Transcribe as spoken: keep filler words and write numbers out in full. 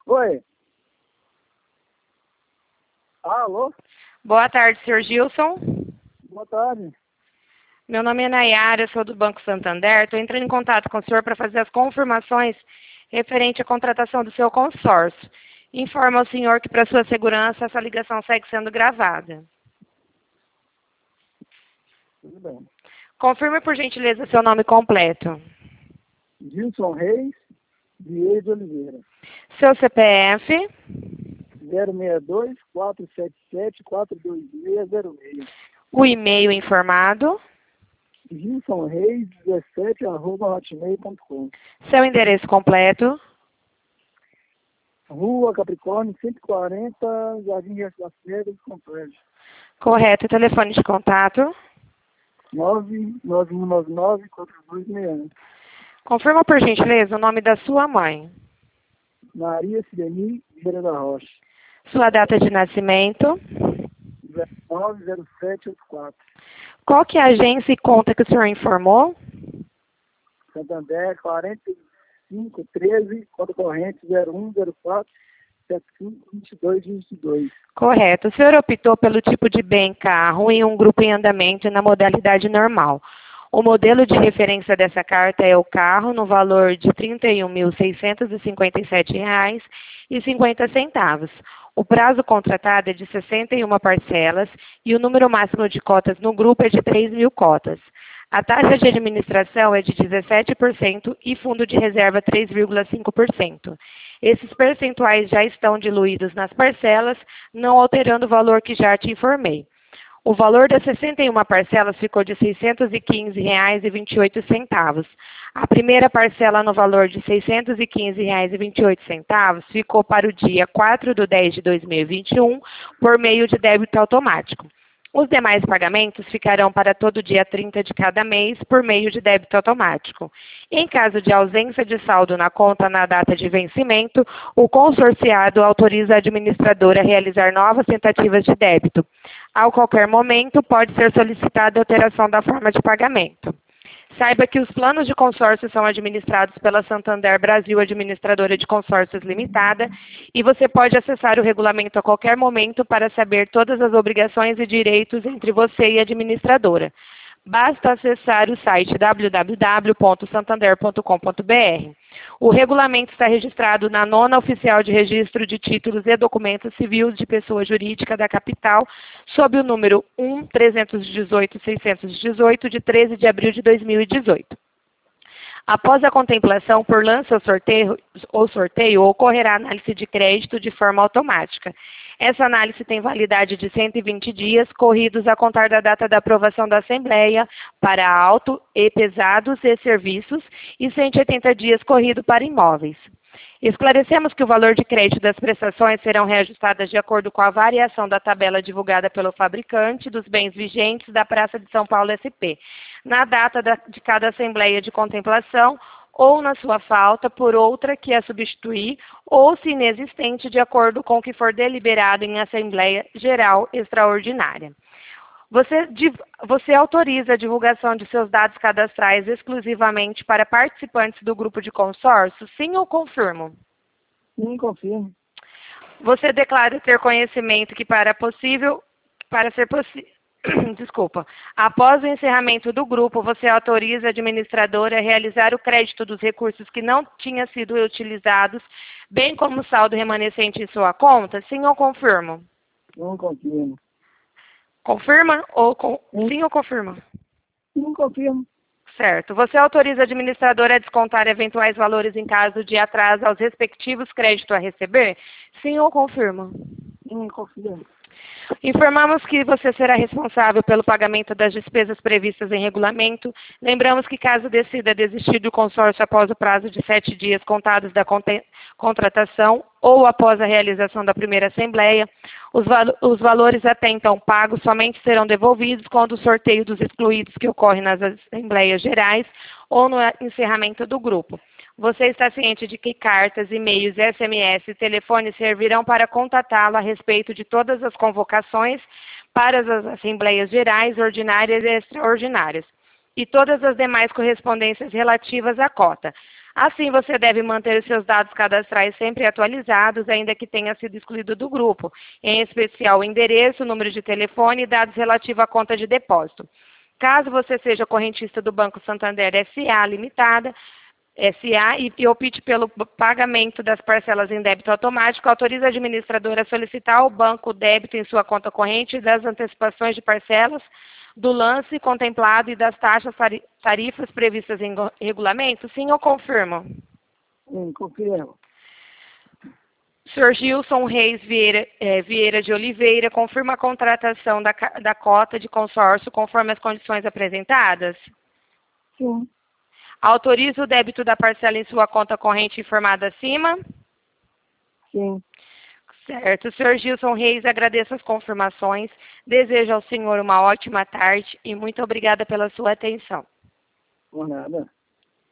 Oi. Alô? Boa tarde, senhor Gilson. Boa tarde. Meu nome é Nayara, eu sou do Banco Santander. Estou entrando em contato com o senhor para fazer as confirmações referente à contratação do seu consórcio. Informa ao senhor que, para sua segurança, essa ligação segue sendo gravada. Tudo bem. Confirme, por gentileza, seu nome completo. Gilson Reis Vieira de Oliveira. Seu C P F. zero seis dois, quatro sete sete, quatro dois seis zero seis. O e-mail informado. Gilson Reis dezessete, arroba hotmail ponto com. Seu endereço completo. Rua Capricórnio, cento e quarenta, Jardim Riacho das Pedras, Complexo. Correto. Telefone de contato. nove nove um nove nove, quatro dois seis um. Confirma, por gentileza, o nome da sua mãe. Maria Sideni Vieira da Rocha. Sua data de nascimento. zero nove zero sete oito quatro. Qual que é a agência e conta que o senhor informou? Santander, quarenta e cinco treze, conta corrente zero um zero quatro, sete cinco, vinte e dois, vinte e dois. Correto. O senhor optou pelo tipo de bem carro em um grupo em andamento na modalidade normal. O modelo de referência dessa carta é o carro no valor de trinta e um mil, seiscentos e cinquenta e sete reais e cinquenta centavos. O prazo contratado é de sessenta e uma parcelas e o número máximo de cotas no grupo é de três mil cotas. A taxa de administração é de dezessete por cento e fundo de reserva três vírgula cinco por cento. Esses percentuais já estão diluídos nas parcelas, não alterando o valor que já te informei. O valor das sessenta e uma parcelas ficou de seiscentos e quinze reais e vinte e oito centavos. A primeira parcela no valor de seiscentos e quinze reais e vinte e oito centavos ficou para o dia quatro de dez de dois mil e vinte e um por meio de débito automático. Os demais pagamentos ficarão para todo dia trinta de cada mês por meio de débito automático. Em caso de ausência de saldo na conta na data de vencimento, o consorciado autoriza a administradora a realizar novas tentativas de débito. A qualquer momento, pode ser solicitada a alteração da forma de pagamento. Saiba que os planos de consórcio são administrados pela Santander Brasil Administradora de Consórcios Limitada e você pode acessar o regulamento a qualquer momento para saber todas as obrigações e direitos entre você e a administradora. Basta acessar o site w w w ponto santander ponto com ponto b r. O regulamento está registrado na nona Oficial de Registro de Títulos e Documentos Civis de Pessoa Jurídica da Capital, sob o número um ponto trezentos e dezoito ponto seiscentos e dezoito, de treze de abril de dois mil e dezoito. Após a contemplação por lança ou sorteio, ou sorteio, ocorrerá análise de crédito de forma automática. Essa análise tem validade de cento e vinte dias, corridos a contar da data da aprovação da Assembleia para auto e pesados e serviços, e cento e oitenta dias corrido para imóveis. Esclarecemos que o valor de crédito das prestações serão reajustadas de acordo com a variação da tabela divulgada pelo fabricante dos bens vigentes da Praça de São Paulo S P, na data da, de cada Assembleia de Contemplação, ou na sua falta por outra que a substituir, ou se inexistente, de acordo com o que for deliberado em Assembleia Geral Extraordinária. Você, você autoriza a divulgação de seus dados cadastrais exclusivamente para participantes do grupo de consórcio? Sim ou confirmo? Sim, confirmo. Você declara ter conhecimento que para possível, para ser possível, desculpa, após o encerramento do grupo, você autoriza a administradora a realizar o crédito dos recursos que não tinham sido utilizados, bem como o saldo remanescente em sua conta? Sim ou confirmo? Não confirmo. Confirma ou com... sim ou confirma? Sim, confirmo. Certo. Você autoriza a administradora a descontar eventuais valores em caso de atraso aos respectivos créditos a receber? Sim ou confirma? Sim, confirmo. Informamos que você será responsável pelo pagamento das despesas previstas em regulamento. Lembramos que, caso decida desistir do consórcio após o prazo de sete dias contados da contratação ou após a realização da primeira assembleia, os, val os valores até então pagos somente serão devolvidos quando o sorteio dos excluídos que ocorre nas assembleias gerais ou no encerramento do grupo. Você está ciente de que cartas, e-mails, S M S e telefone servirão para contatá-lo a respeito de todas as convocações para as assembleias gerais, ordinárias e extraordinárias, e todas as demais correspondências relativas à cota. Assim, você deve manter os seus dados cadastrais sempre atualizados, ainda que tenha sido excluído do grupo, em especial o endereço, número de telefone e dados relativos à conta de depósito. Caso você seja correntista do Banco Santander S A Limitada, S A e, e opte pelo pagamento das parcelas em débito automático, autoriza a administradora a solicitar ao banco o débito em sua conta corrente das antecipações de parcelas, do lance contemplado e das taxas tarifas previstas em regulamento? Sim, eu confirmo. Sim, confirmo. senhor Gilson Reis Vieira, eh, Vieira de Oliveira, confirma a contratação da, da cota de consórcio conforme as condições apresentadas? Sim. Autoriza o débito da parcela em sua conta corrente informada acima? Sim. Certo. senhor Gilson Reis, agradeço as confirmações. Desejo ao senhor uma ótima tarde e muito obrigada pela sua atenção. Por nada.